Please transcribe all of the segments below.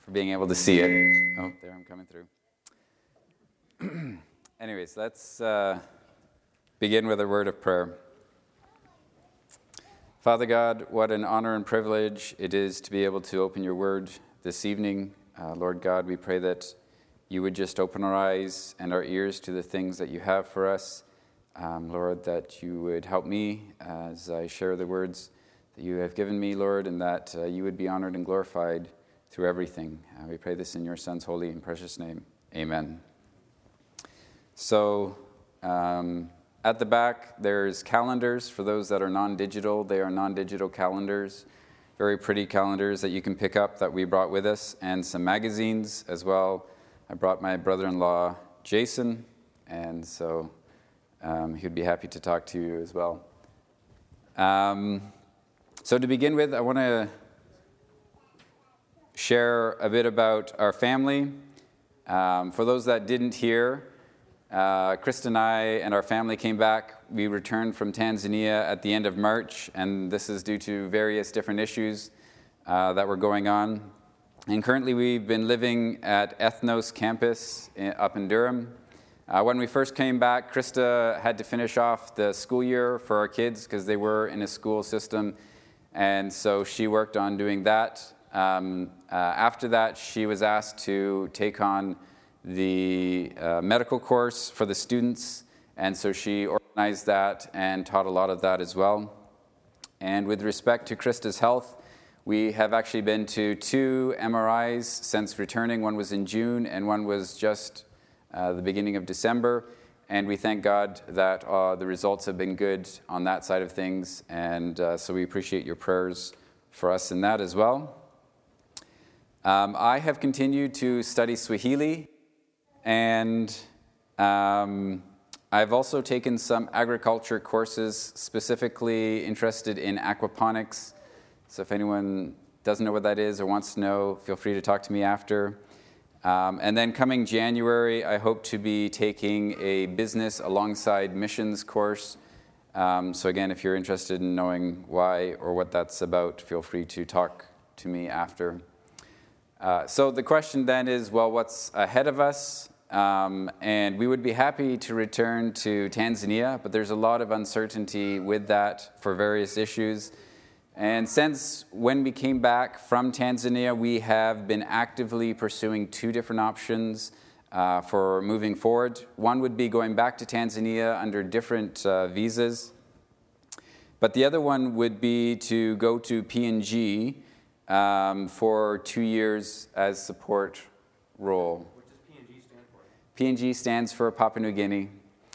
for being able to see it. Oh, there I'm coming through. Anyways, let's begin with a word of prayer. Father God, what an honor and privilege it is to be able to open your word this evening. Lord God, we pray that you would just open our eyes and our ears to the things that you have for us. Lord, that you would help me as I share the words that you have given me, Lord, and that you would be honored and glorified through everything. We pray this in your Son's holy and precious name. Amen. So, at the back, there's calendars for those that are non-digital. They are non-digital calendars, very pretty calendars that you can pick up that we brought with us, and some magazines as well. I brought my brother-in-law, Jason, and so he'd be happy to talk to you as well. So to begin with, I want to share a bit about our family. For those that didn't hear, Krista and I and our family came back. We returned from Tanzania at the end of March, and this is due to various different issues that were going on. And currently we've been living at Ethnos campus up in Durham. When we first came back, Krista had to finish off the school year for our kids because they were in a school system, and so she worked on doing that. After that, she was asked to take on the medical course for the students, and so she organized that and taught a lot of that as well. And with respect to Krista's health, we have actually been to 2 MRIs since returning. One was in June and one was just the beginning of December, and we thank God that the results have been good on that side of things, and so we appreciate your prayers for us in that as well. I have continued to study Swahili, and I've also taken some agriculture courses, specifically interested in aquaponics. So if anyone doesn't know what that is or wants to know, feel free to talk to me after. And then coming January, I hope to be taking a business alongside missions course. So again, if you're interested in knowing why or what that's about, feel free to talk to me after. So the question then is, well, what's ahead of us? And we would be happy to return to Tanzania, but there's a lot of uncertainty with that for various issues. And since when we came back from Tanzania, we have been actively pursuing 2 different options for moving forward. One would be going back to Tanzania under different visas, but the other one would be to go to PNG for 2 years as support role. What does PNG stand for? PNG stands for Papua New Guinea.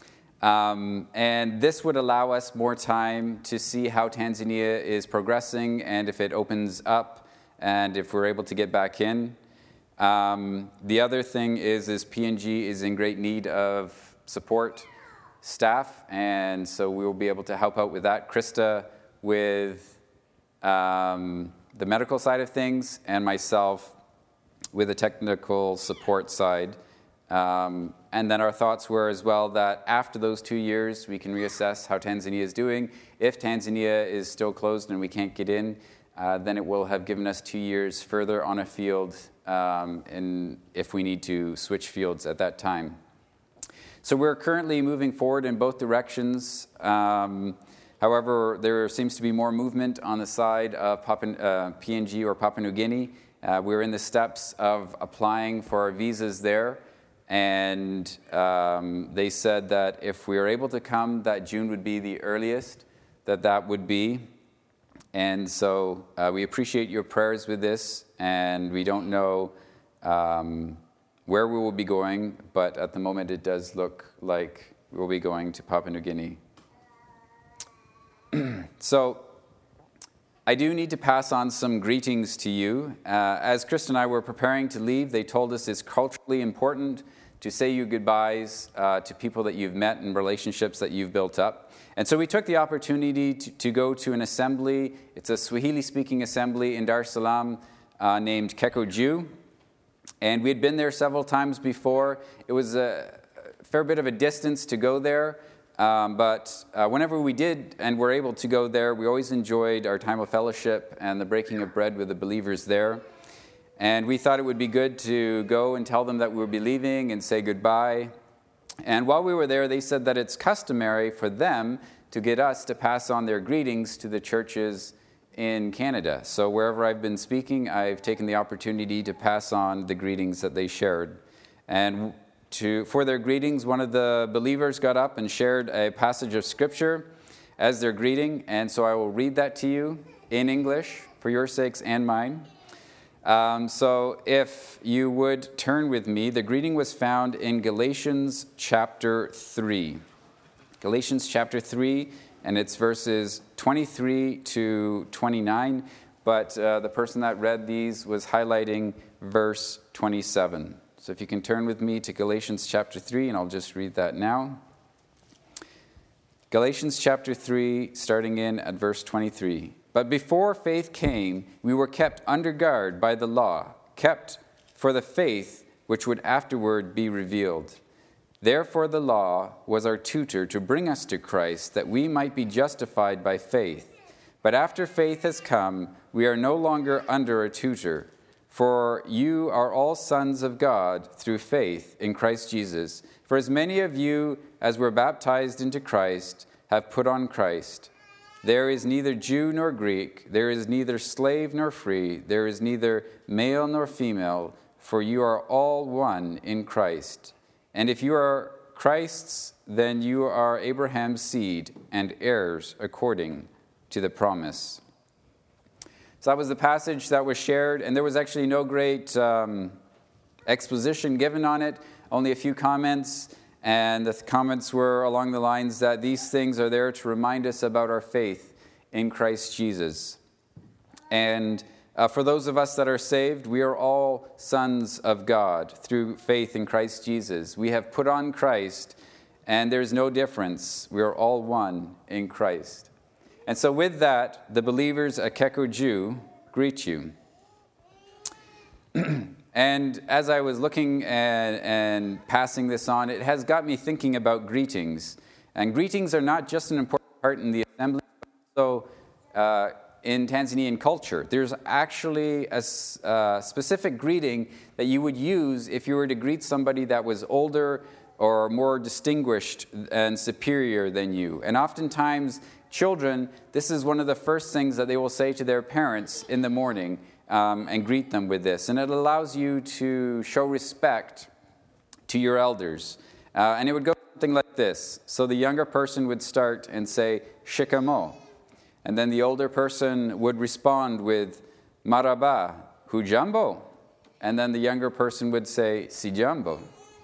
And this would allow us more time to see how Tanzania is progressing and if it opens up and if we're able to get back in. The other thing is PNG is in great need of support staff, and so we will be able to help out with that. Krista with the medical side of things, and myself with the technical support side. And then our thoughts were as well that after those 2 years, we can reassess how Tanzania is doing. If Tanzania is still closed and we can't get in, then it will have given us 2 years further on a field if we need to switch fields at that time. So we're currently moving forward in both directions. However, there seems to be more movement on the side of PNG or Papua New Guinea. We're in the steps of applying for our visas there. And they said that if we were able to come, that June would be the earliest that would be. And so we appreciate your prayers with this, and we don't know where we will be going, but at the moment it does look like we will be going to Papua New Guinea. So I do need to pass on some greetings to you. As Krista and I were preparing to leave, they told us it's culturally important to say your goodbyes to people that you've met and relationships that you've built up. And so we took the opportunity to go to an assembly. It's a Swahili-speaking assembly in Dar es Salaam named Kekoju. And we had been there several times before. It was a fair bit of a distance to go there. But whenever we did and were able to go there, we always enjoyed our time of fellowship and the breaking of bread with the believers there. And we thought it would be good to go and tell them that we would be leaving and say goodbye. And while we were there, they said that it's customary for them to get us to pass on their greetings to the churches in Canada. So wherever I've been speaking, I've taken the opportunity to pass on the greetings that they shared. And for their greetings, one of the believers got up and shared a passage of Scripture as their greeting. And so I will read that to you in English for your sakes and mine. So if you would turn with me, the greeting was found in Galatians chapter 3. Galatians chapter 3, and it's verses 23 to 29, but the person that read these was highlighting verse 27. So if you can turn with me to Galatians chapter 3, and I'll just read that now. Galatians chapter 3, starting in at verse 23. But before faith came, we were kept under guard by the law, kept for the faith which would afterward be revealed. Therefore the law was our tutor to bring us to Christ, that we might be justified by faith. But after faith has come, we are no longer under a tutor. For you are all sons of God through faith in Christ Jesus. For as many of you as were baptized into Christ have put on Christ. There is neither Jew nor Greek, there is neither slave nor free, there is neither male nor female, for you are all one in Christ. And if you are Christ's, then you are Abraham's seed and heirs according to the promise. So that was the passage that was shared, and there was actually no great exposition given on it, only a few comments. And the comments were along the lines that these things are there to remind us about our faith in Christ Jesus. And for those of us that are saved, we are all sons of God through faith in Christ Jesus. We have put on Christ, and there's no difference. We are all one in Christ. And so with that, the believers at Kekoju greet you. And as I was looking and passing this on, it has got me thinking about greetings. And greetings are not just an important part in the assembly, but also in Tanzanian culture. There's actually a specific greeting that you would use if you were to greet somebody that was older or more distinguished and superior than you. And oftentimes, children, this is one of the first things that they will say to their parents in the morning, and greet them with this. And it allows you to show respect to your elders. And it would go something like this. So the younger person would start and say, Shikamo. And then the older person would respond with, Maraba, hujambo. And then the younger person would say, Sijambo.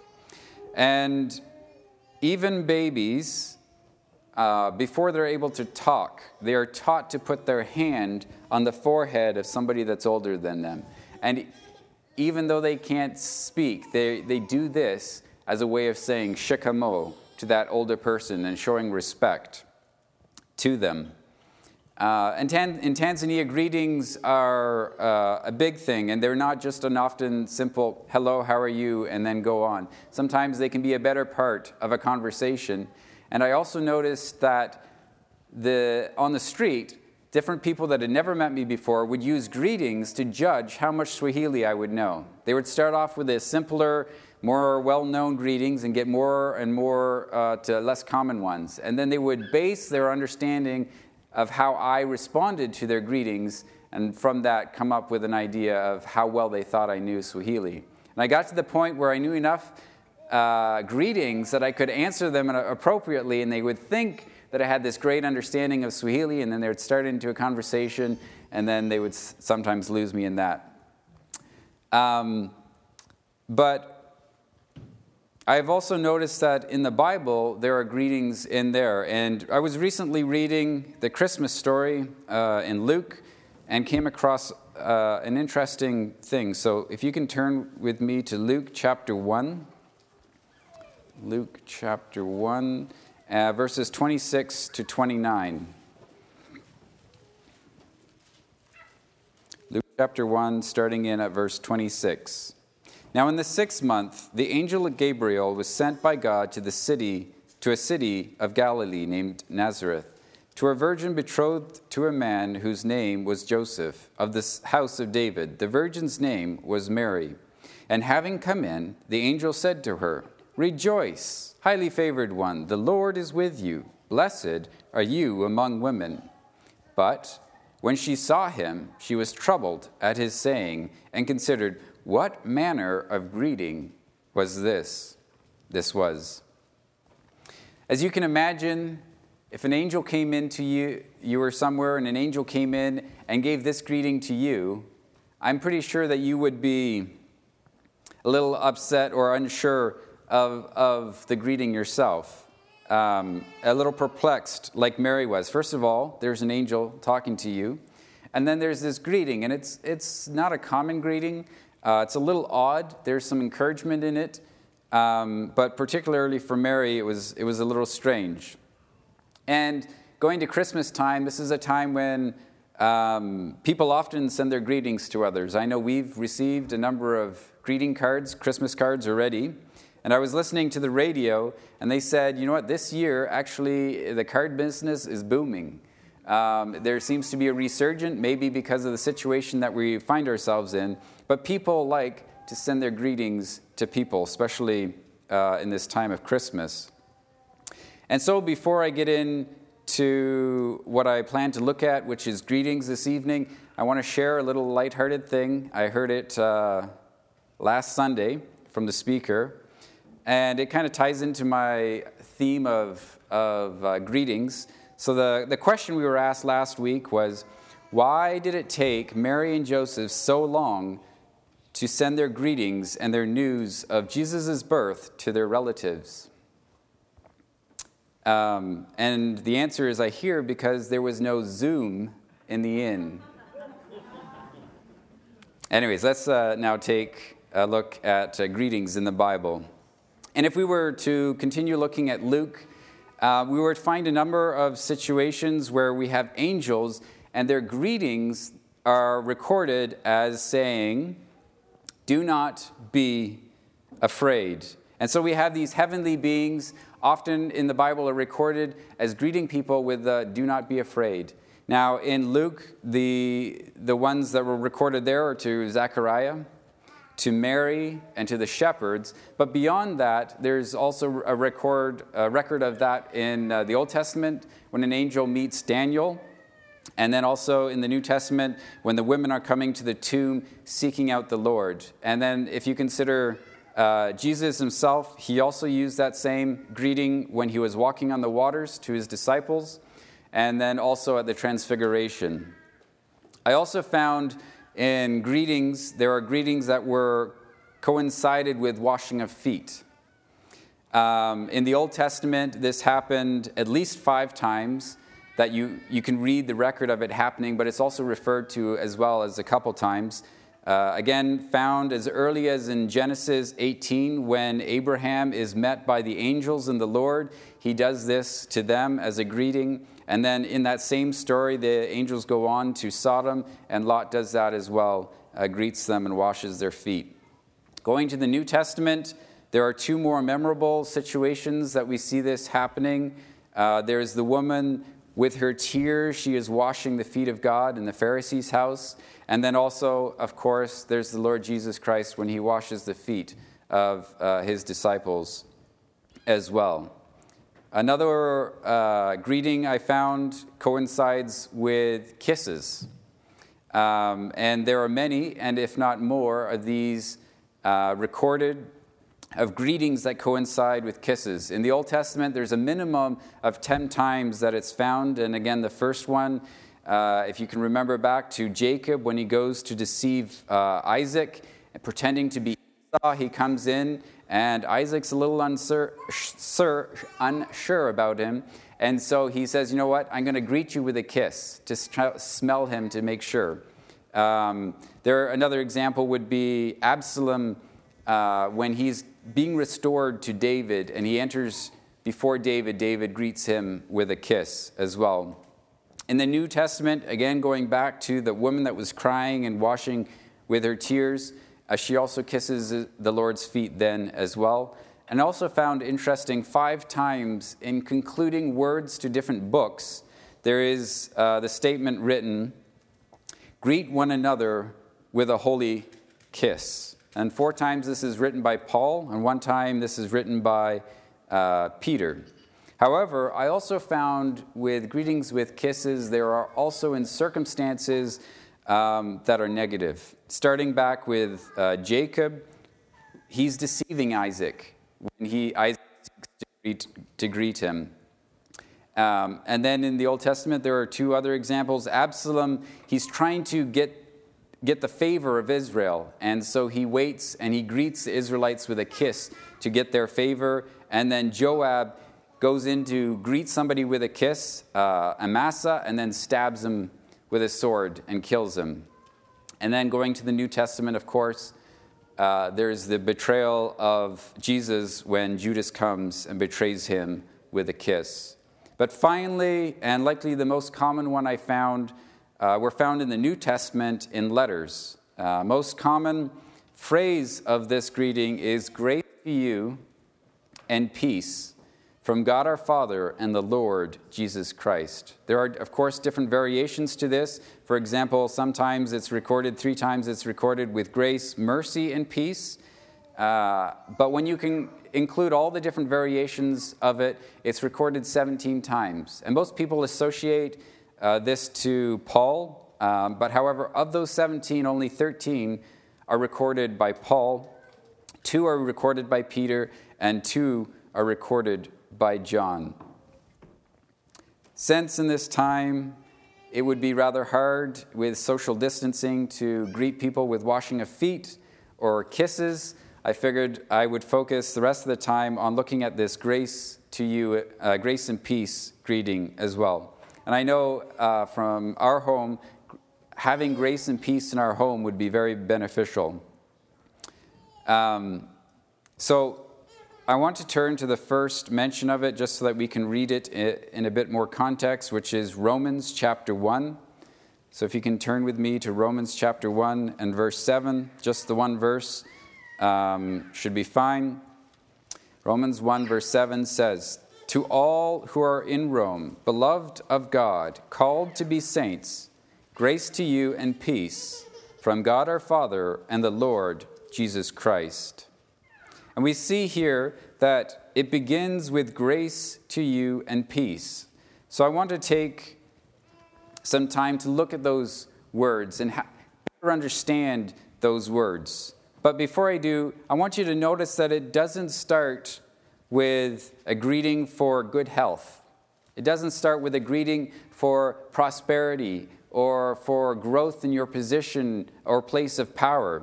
And even babies, before they're able to talk, they are taught to put their hand on the forehead of somebody that's older than them. And even though they can't speak, they do this as a way of saying shikamo to that older person and showing respect to them. And in Tanzania, greetings are a big thing, and they're not just an often simple, hello, how are you, and then go on. Sometimes they can be a better part of a conversation. And I also noticed that on the street, different people that had never met me before would use greetings to judge how much Swahili I would know. They would start off with the simpler, more well-known greetings and get more and more to less common ones. And then they would base their understanding of how I responded to their greetings, and from that come up with an idea of how well they thought I knew Swahili. And I got to the point where I knew enough greetings that I could answer them appropriately, and they would think that I had this great understanding of Swahili, and then they would start into a conversation, and then they would sometimes lose me in that. But I've also noticed that in the Bible, there are greetings in there. And I was recently reading the Christmas story in Luke and came across an interesting thing. So if you can turn with me to Luke chapter 1. Luke chapter 1, verses 26 to 29. Luke chapter 1, starting in at verse 26. Now in the 6th month, the angel Gabriel was sent by God to a city of Galilee named Nazareth, to a virgin betrothed to a man whose name was Joseph, of the house of David. The virgin's name was Mary. And having come in, the angel said to her, Rejoice, highly favored one, the Lord is with you. Blessed are you among women. But when she saw him, she was troubled at his saying, and considered, what manner of greeting was this? This was. As you can imagine, if an angel came in to you, you were somewhere, and an angel came in and gave this greeting to you, I'm pretty sure that you would be a little upset or unsure of the greeting yourself. A little perplexed, like Mary was. First of all, there's an angel talking to you, and then there's this greeting, and it's not a common greeting. It's a little odd. There's some encouragement in it, but particularly for Mary, it was a little strange. And going to Christmas time, this is a time when people often send their greetings to others. I know we've received a number of greeting cards, Christmas cards already. And I was listening to the radio, and they said, you know what, this year, actually, the card business is booming. There seems to be a resurgence, maybe because of the situation that we find ourselves in. But people like to send their greetings to people, especially in this time of Christmas. And so before I get into what I plan to look at, which is greetings this evening, I want to share a little lighthearted thing. I heard it last Sunday from the speaker, and it kind of ties into my theme of greetings. So the question we were asked last week was, why did it take Mary and Joseph so long to send their greetings and their news of Jesus' birth to their relatives? And the answer is, I hear, because there was no Zoom in the inn. Anyways, let's now take a look at greetings in the Bible. And if we were to continue looking at Luke, we would find a number of situations where we have angels, and their greetings are recorded as saying, do not be afraid. And so we have these heavenly beings, often in the Bible are recorded as greeting people with do not be afraid. Now in Luke, the ones that were recorded there are to Zechariah, to Mary, and to the shepherds. But beyond that, there's also a record of that in the Old Testament when an angel meets Daniel. And then also in the New Testament when the women are coming to the tomb seeking out the Lord. And then if you consider Jesus himself, he also used that same greeting when he was walking on the waters to his disciples, and then also at the Transfiguration. I also found in greetings, there are greetings that were coincided with washing of feet. In the Old Testament, this happened at least 5 times, that you can read the record of it happening, but it's also referred to as well as a couple times. Again, found as early as in Genesis 18, when Abraham is met by the angels and the Lord. He does this to them as a greeting. And then in that same story, the angels go on to Sodom, and Lot does that as well, greets them and washes their feet. Going to the New Testament, there are 2 more memorable situations that we see this happening. There's the woman with her tears, she is washing the feet of God in the Pharisee's house. And then also, of course, there's the Lord Jesus Christ when he washes the feet of his disciples as well. Another greeting I found coincides with kisses. And there are many, and if not more, of these recorded of greetings that coincide with kisses. In the Old Testament, there's a minimum of 10 times that it's found. And again, the first one, if you can remember back to Jacob, when he goes to deceive Isaac, pretending to be Esau, he comes in, and Isaac's a little unsure about him. And so he says, you know what, I'm going to greet you with a kiss, to smell him to make sure. Another example would be Absalom, when he's being restored to David, and he enters before David, David greets him with a kiss as well. In the New Testament, again going back to the woman that was crying and washing with her tears, she also kisses the Lord's feet then as well. And also found interesting 5 times in concluding words to different books there is the statement written, "Greet one another with a holy kiss." And 4 times this is written by Paul, and 1 time this is written by Peter. However, I also found with greetings with kisses, there are also in circumstances that are negative. Starting back with Jacob, he's deceiving Isaac when Isaac seeks to greet him. And then in the Old Testament, there are 2 other examples. Absalom, he's trying to get the favor of Israel. And so he waits and he greets the Israelites with a kiss to get their favor. And then Joab goes in to greet somebody with a kiss, Amasa, and then stabs him with a sword and kills him. And then going to the New Testament, of course, there's the betrayal of Jesus when Judas comes and betrays him with a kiss. But finally, and likely the most common one I found, were found in the New Testament in letters. Most common phrase of this greeting is, "Grace to you and peace from God our Father and the Lord Jesus Christ." There are, of course, different variations to this. For example, sometimes it's recorded, 3 times it's recorded with grace, mercy, and peace. But when you can include all the different variations of it, it's recorded 17 times. And most people associate this to Paul. But however, of those 17, only 13 are recorded by Paul, 2 are recorded by Peter, and 2 are recorded by John. Since in this time it would be rather hard with social distancing to greet people with washing of feet or kisses, I figured I would focus the rest of the time on looking at this grace to you, grace and peace greeting as well. And I know from our home, having grace and peace in our home would be very beneficial. So I want to turn to the first mention of it just so that we can read it in a bit more context, which is Romans chapter 1. So if you can turn with me to Romans chapter 1 and verse 7, just the one verse should be fine. Romans 1 verse 7 says, "To all who are in Rome, beloved of God, called to be saints, grace to you and peace from God our Father and the Lord Jesus Christ." And we see here that it begins with grace to you and peace. So I want to take some time to look at those words and better understand those words. But before I do, I want you to notice that it doesn't start with a greeting for good health. It doesn't start with a greeting for prosperity or for growth in your position or place of power.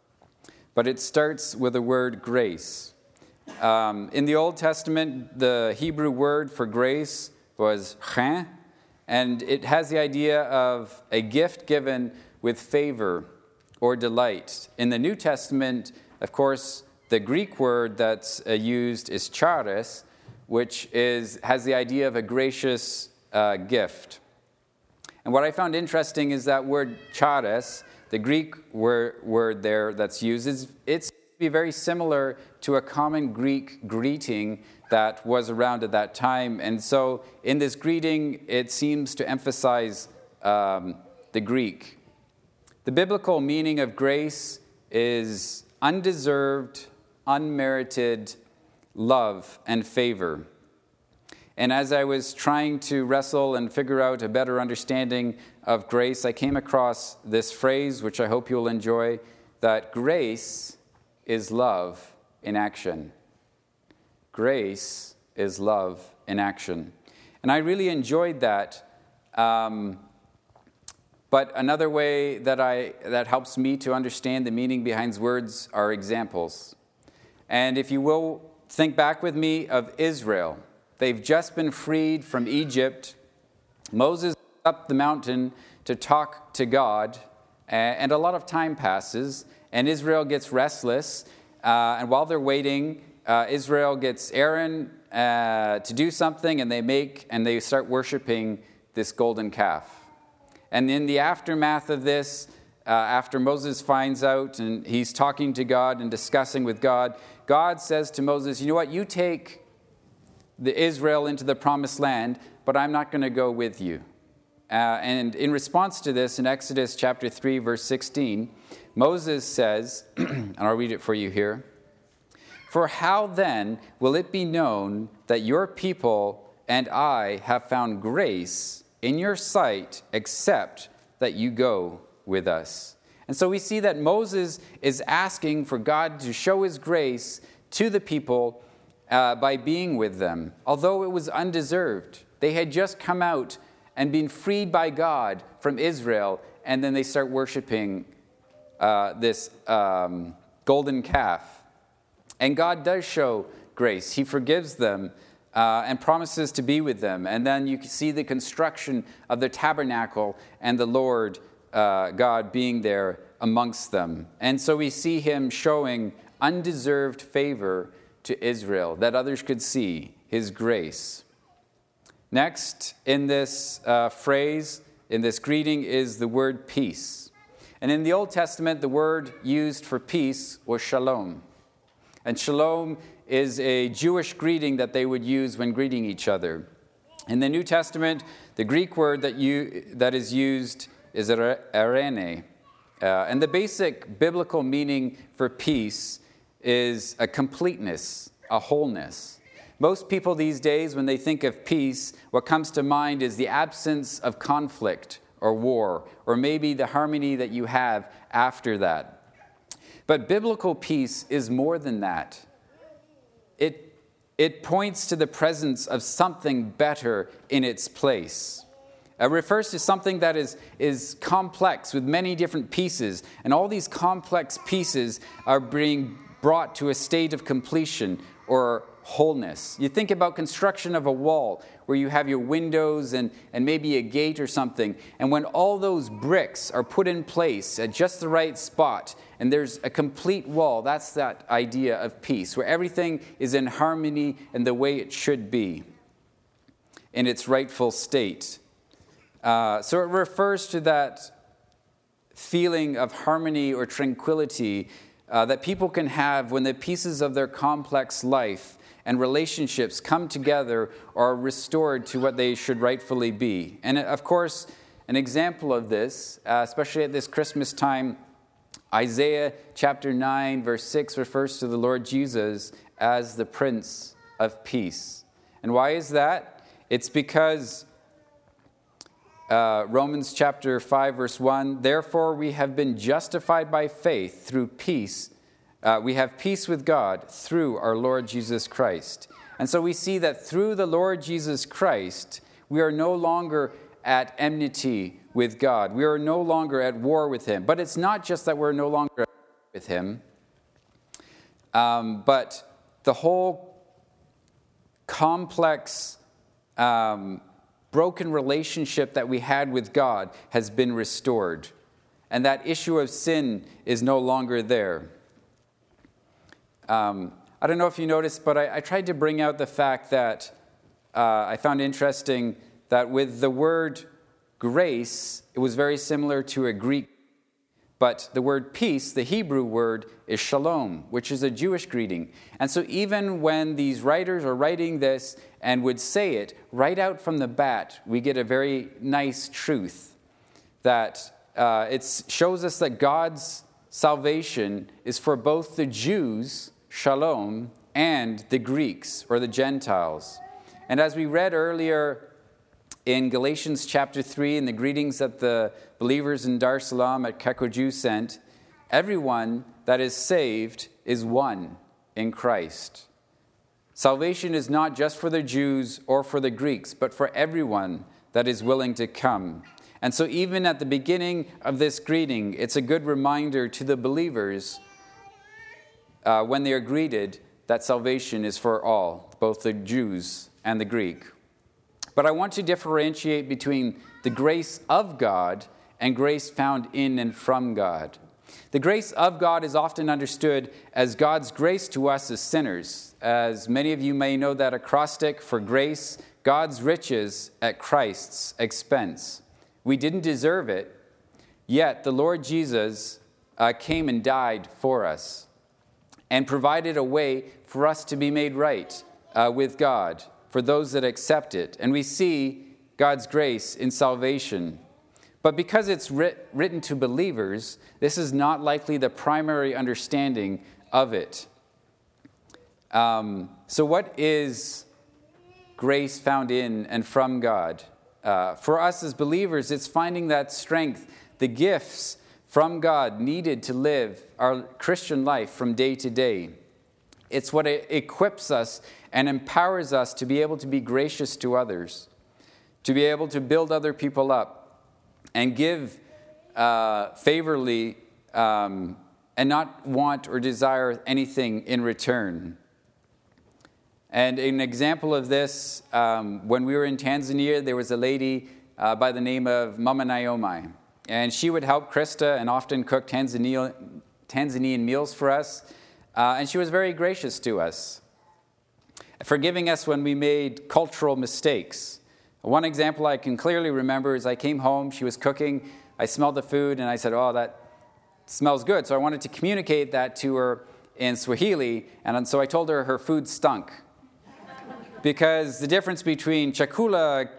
But it starts with the word grace. In the Old Testament, the Hebrew word for grace was chen, and it has the idea of a gift given with favor or delight. In the New Testament, of course, the Greek word that's used is charis, which has the idea of a gracious gift. And what I found interesting is that word charis, the Greek word there that's used, it's very similar to a common Greek greeting that was around at that time. And so in this greeting, it seems to emphasize the Greek. The biblical meaning of grace is undeserved, unmerited love and favor. And as I was trying to wrestle and figure out a better understanding of grace, I came across this phrase, which I hope you'll enjoy, that grace is love in action. Grace is love in action. And I really enjoyed that. But another way that helps me to understand the meaning behind words are examples. And if you will, think back with me of Israel. They've just been freed from Egypt. Moses up the mountain to talk to God, and a lot of time passes, and Israel gets restless. And while they're waiting, Israel gets Aaron to do something, and they start worshiping this golden calf. And in the aftermath of this, after Moses finds out and he's talking to God and discussing with God, God says to Moses, "You know what? You take the Israel into the promised land, but I'm not going to go with you. And in response to this, in Exodus chapter 3, verse 16, Moses says, and I'll read it for you here, "For how then will it be known that your people and I have found grace in your sight, except that you go with us?" And so we see that Moses is asking for God to show his grace to the people by being with them, although it was undeserved. They had just come out and been freed by God from Israel, and then they start worshiping this golden calf. And God does show grace. He forgives them and promises to be with them. And then you can see the construction of the tabernacle and the Lord God being there amongst them. And so we see him showing undeserved favor to Israel, that others could see his grace. Next, in this phrase, in this greeting, is the word peace. And in the Old Testament, the word used for peace was shalom. And shalom is a Jewish greeting that they would use when greeting each other. In the New Testament, the Greek word that is used is eirene. And the basic biblical meaning for peace is a completeness, a wholeness. Most people these days, when they think of peace, what comes to mind is the absence of conflict or war, or maybe the harmony that you have after that. But biblical peace is more than that. It points to the presence of something better in its place. It refers to something that is complex with many different pieces, and all these complex pieces are being brought to a state of completion or wholeness. You think about construction of a wall where you have your windows and maybe a gate or something, and when all those bricks are put in place at just the right spot and there's a complete wall, that's that idea of peace, where everything is in harmony and the way it should be in its rightful state. So it refers to that feeling of harmony or tranquility that people can have when the pieces of their complex life and relationships come together or are restored to what they should rightfully be. And of course, an example of this, especially at this Christmas time, Isaiah chapter 9, verse 6 refers to the Lord Jesus as the Prince of Peace. And why is that? It's because Romans chapter 5, verse 1, "Therefore we have been justified by faith through peace. We have peace with God through our Lord Jesus Christ." And so we see that through the Lord Jesus Christ, we are no longer at enmity with God. We are no longer at war with him. But it's not just that we're no longer at war with him, but the whole complex broken relationship that we had with God has been restored. And that issue of sin is no longer there. I don't know if you noticed, but I tried to bring out the fact that I found interesting that with the word grace, it was very similar to a Greek. But the word peace, the Hebrew word, is shalom, which is a Jewish greeting. And so even when these writers are writing this and would say it, right out from the bat, we get a very nice truth that it shows us that God's salvation is for both the Jews, shalom, and the Greeks, or the Gentiles. And as we read earlier in Galatians chapter 3, in the greetings that the believers in Dar es Salaam at Kekoju sent, everyone that is saved is one in Christ. Salvation is not just for the Jews or for the Greeks, but for everyone that is willing to come. And so even at the beginning of this greeting, it's a good reminder to the believers when they are greeted that salvation is for all, both the Jews and the Greek. But I want to differentiate between the grace of God and grace found in and from God. The grace of God is often understood as God's grace to us as sinners. As many of you may know that acrostic for grace, God's riches at Christ's expense. We didn't deserve it, yet the Lord Jesus came and died for us and provided a way for us to be made right with God for those that accept it. And we see God's grace in salvation. But because it's written to believers, this is not likely the primary understanding of it. So what is grace found in and from God? For us as believers, it's finding that strength, the gifts from God needed to live our Christian life from day to day. It's what equips us and empowers us to be able to be gracious to others, to be able to build other people up and give favorably and not want or desire anything in return. And an example of this, when we were in Tanzania, there was a lady by the name of Mama Naomi. And she would help Krista and often cook Tanzanian meals for us. And she was very gracious to us, forgiving us when we made cultural mistakes. One example I can clearly remember is I came home, she was cooking, I smelled the food, and I said, "Oh, that smells good." So I wanted to communicate that to her in Swahili, and so I told her food stunk. Because the difference between chakula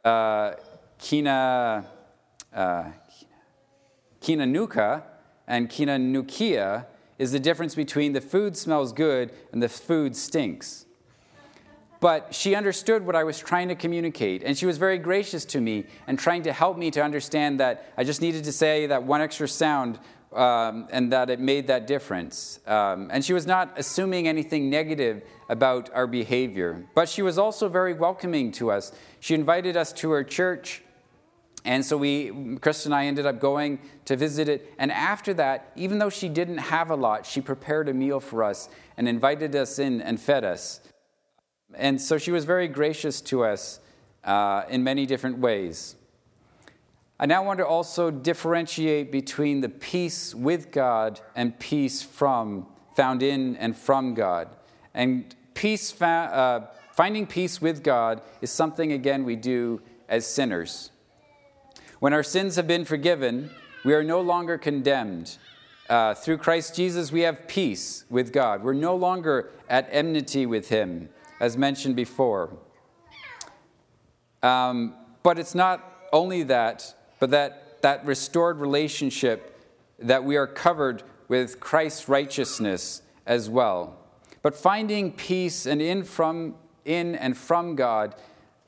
kinanuka and kinanukia is the difference between the food smells good and the food stinks. But she understood what I was trying to communicate, and she was very gracious to me and trying to help me to understand that I just needed to say that one extra sound and that it made that difference. And she was not assuming anything negative about our behavior. But she was also very welcoming to us. She invited us to her church, and so Chris and I ended up going to visit it. And after that, even though she didn't have a lot, she prepared a meal for us and invited us in and fed us. And so she was very gracious to us in many different ways. I now want to also differentiate between the peace with God and peace found in and from God. And finding peace with God is something, again, we do as sinners. When our sins have been forgiven, we are no longer condemned. Through Christ Jesus, we have peace with God. We're no longer at enmity with Him, as mentioned before. But it's not only that, but that restored relationship that we are covered with Christ's righteousness as well. But finding peace in and from God,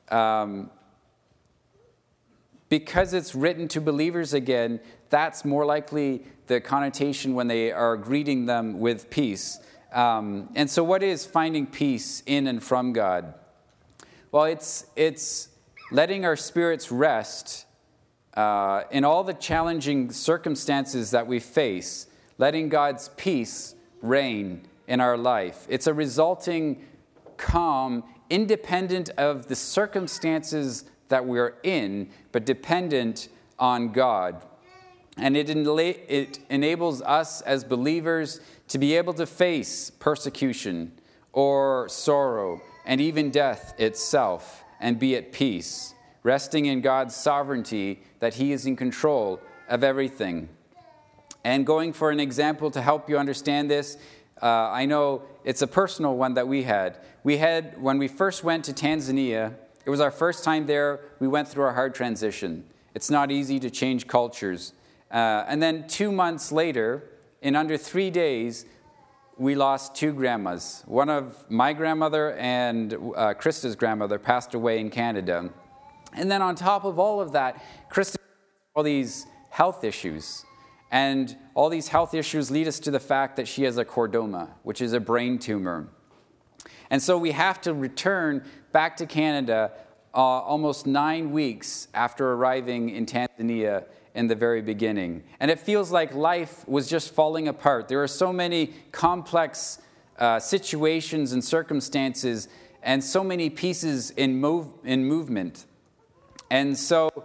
because it's written to believers again, that's more likely the connotation when they are greeting them with peace. And so what is finding peace in and from God? Well, it's letting our spirits rest in all the challenging circumstances that we face, letting God's peace reign in our life. It's a resulting calm, independent of the circumstances that we're in, but dependent on God. And it enables us as believers to be able to face persecution or sorrow and even death itself and be at peace, resting in God's sovereignty that He is in control of everything. And going for an example to help you understand this, I know it's a personal one that we had. When we first went to Tanzania, it was our first time there, we went through a hard transition. It's not easy to change cultures. And then 2 months later, in under 3 days, we lost 2 grandmas. One of my grandmother and Krista's grandmother passed away in Canada. And then on top of all of that, Krista had all these health issues. And all these health issues lead us to the fact that she has a chordoma, which is a brain tumor. And so we have to return back to Canada almost 9 weeks after arriving in Tanzania in the very beginning. And it feels like life was just falling apart. There are so many complex situations and circumstances and so many pieces in movement. And so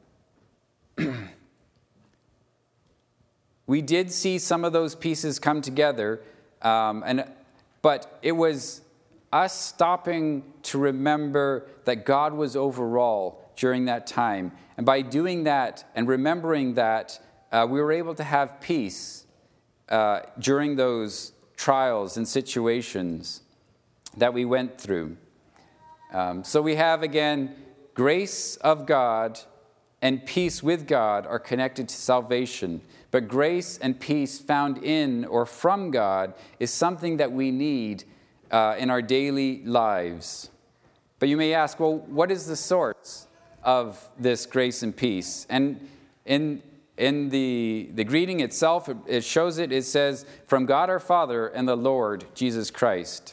we did see some of those pieces come together, but it was us stopping to remember that God was overall during that time. And by doing that and remembering that, we were able to have peace during those trials and situations that we went through. So we have, again, grace of God and peace with God are connected to salvation. But grace and peace found in or from God is something that we need in our daily lives. But you may ask, well, what is the source of this grace and peace? And in the greeting itself, it shows it. It says, from God our Father and the Lord Jesus Christ.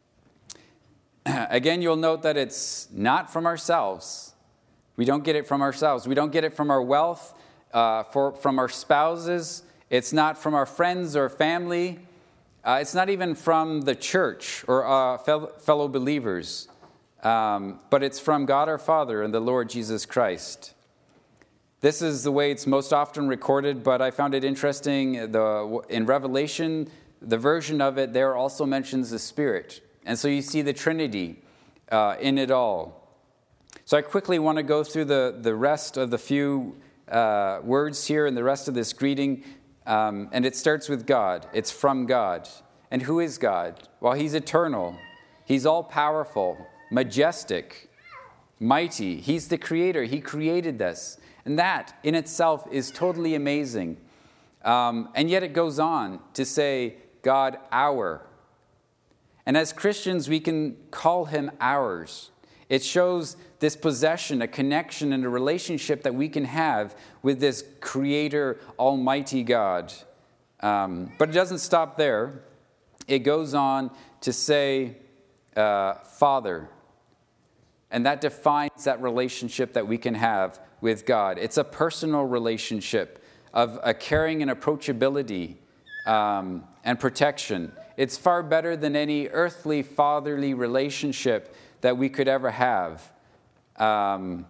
Again, you'll note that it's not from ourselves. We don't get it from ourselves. We don't get it from our wealth, from our spouses. It's not from our friends or family. It's not even from the church or fellow believers. But it's from God our Father and the Lord Jesus Christ. This is the way it's most often recorded, but I found it interesting. In Revelation, the version of it there also mentions the Spirit. And so you see the Trinity in it all. So I quickly want to go through the rest of the few words here and the rest of this greeting. And it starts with God. It's from God. And who is God? Well, He's eternal. He's all-powerful, majestic, mighty. He's the creator. He created this. And that in itself is totally amazing. And yet it goes on to say, God our. And as Christians, we can call Him ours. It shows this possession, a connection, and a relationship that we can have with this Creator, Almighty God. But it doesn't stop there. It goes on to say, Father. And that defines that relationship that we can have with God. It's a personal relationship of a caring and approachability and protection. It's far better than any earthly fatherly relationship that we could ever have. And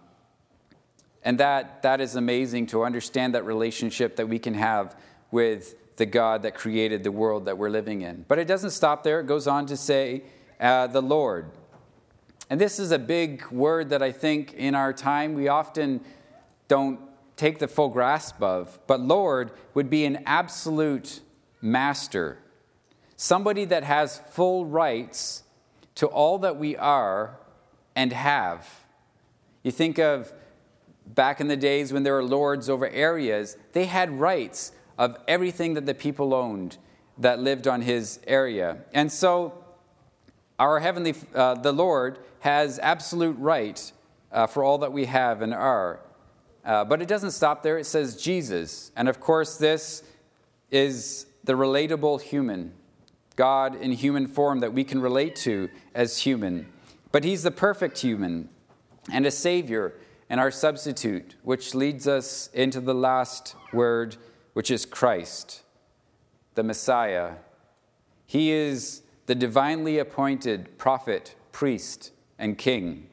that is amazing to understand that relationship that we can have with the God that created the world that we're living in. But it doesn't stop there. It goes on to say, the Lord. And this is a big word that I think in our time we often don't take the full grasp of. But Lord would be an absolute master. Somebody that has full rights to all that we are and have. You think of back in the days when there were lords over areas, they had rights of everything that the people owned that lived on his area. And so our heavenly, the Lord has absolute right for all that we have and are. But it doesn't stop there. It says Jesus. And of course, this is the relatable human. God in human form that we can relate to as human. But He's the perfect human and a Savior and our substitute, which leads us into the last word, which is Christ, the Messiah. He is the divinely appointed prophet, priest, and king.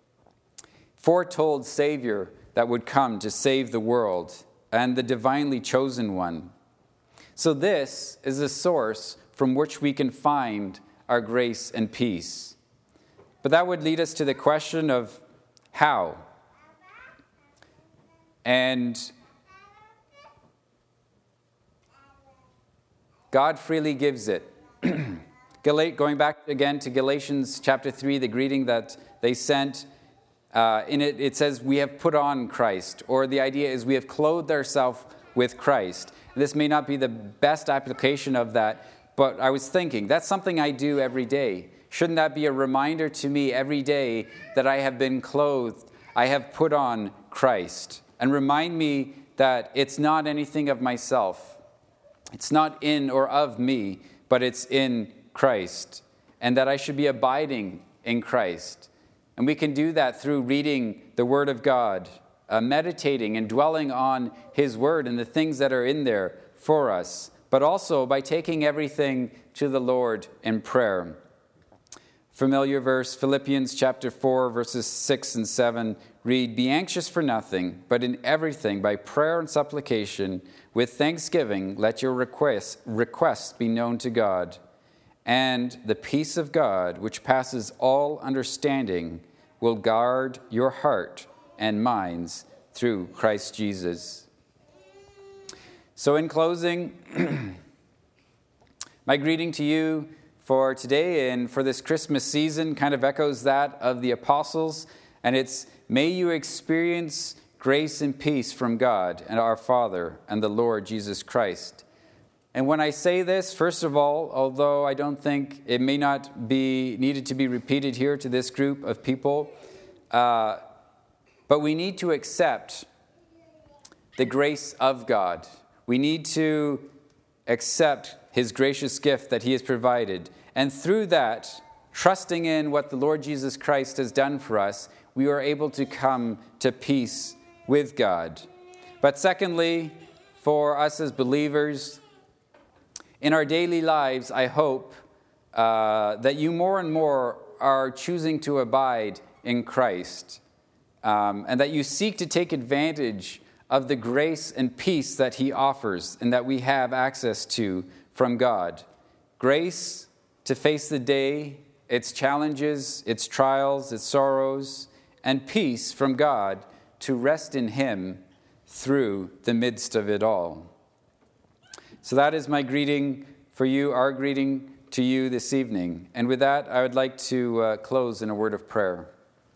Foretold Savior that would come to save the world, and the divinely chosen one. So this is a source from which we can find our grace and peace. But that would lead us to the question of how. And God freely gives it. Going back again to Galatians chapter 3, the greeting that they sent, in it says, we have put on Christ, or the idea is we have clothed ourselves with Christ. This may not be the best application of that, but I was thinking, that's something I do every day. Shouldn't that be a reminder to me every day that I have been clothed, I have put on Christ? And remind me that it's not anything of myself. It's not in or of me, but it's in Christ. And that I should be abiding in Christ. And we can do that through reading the Word of God, meditating and dwelling on His Word and the things that are in there for us, but also by taking everything to the Lord in prayer. Familiar verse, Philippians chapter 4, verses 6 and 7, read, be anxious for nothing, but in everything by prayer and supplication, with thanksgiving, let your requests be known to God. And the peace of God, which passes all understanding, will guard your heart and minds through Christ Jesus. So in closing, my greeting to you for today and for this Christmas season kind of echoes that of the apostles, and it's, may you experience grace and peace from God and our Father and the Lord Jesus Christ. And when I say this, first of all, although I don't think it may not be needed to be repeated here to this group of people, but we need to accept the grace of God. We need to accept his gracious gift that he has provided. And through that, trusting in what the Lord Jesus Christ has done for us, we are able to come to peace with God. But secondly, for us as believers, in our daily lives, I hope that you more and more are choosing to abide in Christ, and that you seek to take advantage of the grace and peace that he offers and that we have access to from God. Grace to face the day, its challenges, its trials, its sorrows, and peace from God to rest in him through the midst of it all. So that is my greeting for you, our greeting to you this evening. And with that, I would like to close in a word of prayer.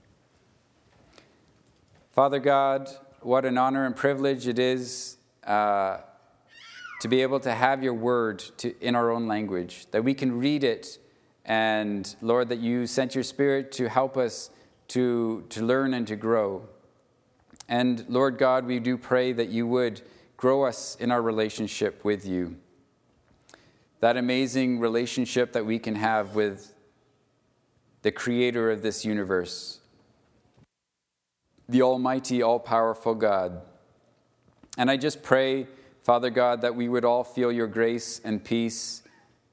Father God, what an honor and privilege it is to be able to have your word in our own language, that we can read it, and Lord, that you sent your Spirit to help us to learn and to grow. And Lord God, we do pray that you would grow us in our relationship with you. That amazing relationship that we can have with the creator of this universe, the almighty, all-powerful God. And I just pray, Father God, that we would all feel your grace and peace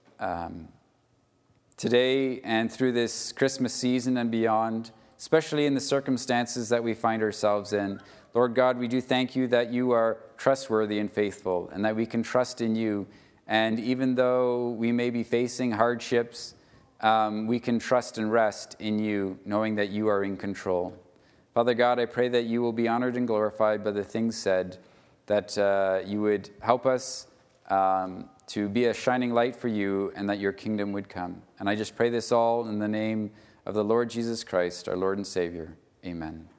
today and through this Christmas season and beyond, especially in the circumstances that we find ourselves in. Lord God, we do thank you that you are trustworthy and faithful, and that we can trust in you. And even though we may be facing hardships, we can trust and rest in you, knowing that you are in control. Father God, I pray that you will be honored and glorified by the things said, that you would help us to be a shining light for you, and that your kingdom would come. And I just pray this all in the name of the Lord Jesus Christ, our Lord and Savior. Amen.